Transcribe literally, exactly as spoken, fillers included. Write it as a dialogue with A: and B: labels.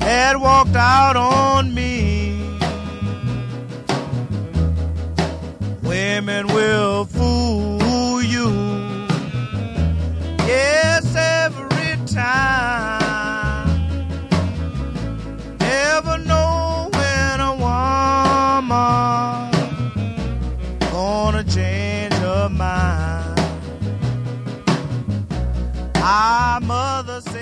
A: had walked out on me. Women will fool you, yes, every time. Never know when a woman gonna change her mind. Our mother